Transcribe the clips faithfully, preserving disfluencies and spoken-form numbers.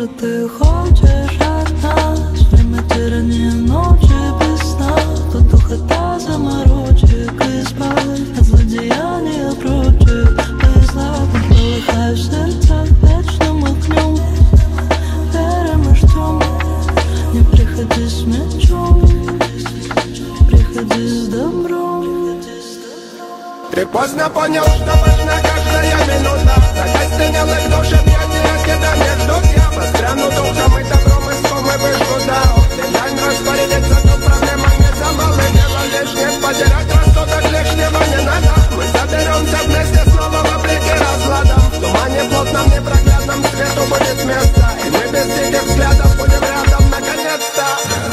Может, ты хочешь от нас время тирания ночи без сна, под духота заморочек и спать от злодеяния прочих. Бесславно полыхай в сердцах вечным огнем, верим и ждем. Не приходи с мечом, приходи с добром. Ты поздно понял, что важна каждая минута. Закостенелых душ объятия где-то между я застряну духом и добром из комы выжгу, да. Дедлайн распорядиться, тут проблема не за малым дело лишним. Потерять рассудок лишнего не надо. Мы соберемся вместе снова в облике разладом. В тумане плотном, непроглядном свету будет место, и мы без диких взглядов будем рядом наконец-то.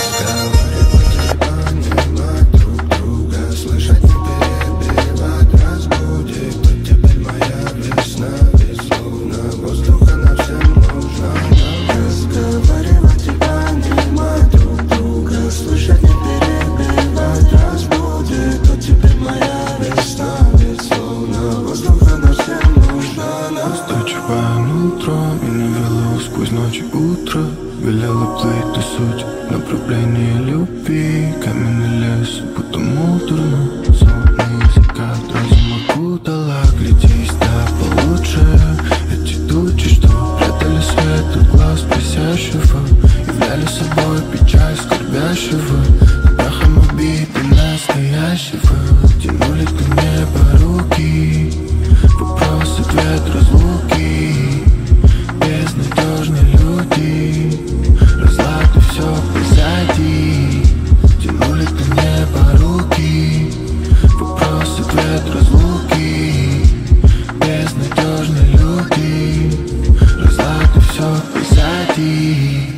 Велела плыть до сути, направление любви. Каменный лес, будто муторно. Золотые закат, разум окутала. Глядись, да получше. Эти тучи, что прятали свет от глаз просящего, являли собой печаль скорбящего. Прахом обиды настоящего тянули к небу руки. Вопрос, ответ, разлуки. Безнадежные люди, разлаты все позади, тянули до неба руки. Вопрос, ответ, разлуки. Безнадежные люди, разлаты все позади.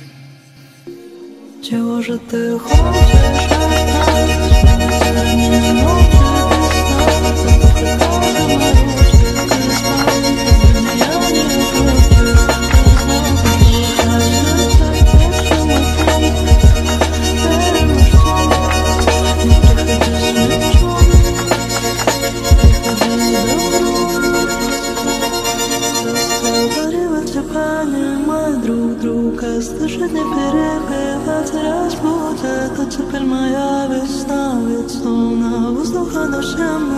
Чего же ты хочешь от нас? Тирания ночи без сна, под духота заморочек и спать от злодеяния прочих. Слышать, не перебивать, разбудит. А теперь моя весна, ведь словно воздуха дождем.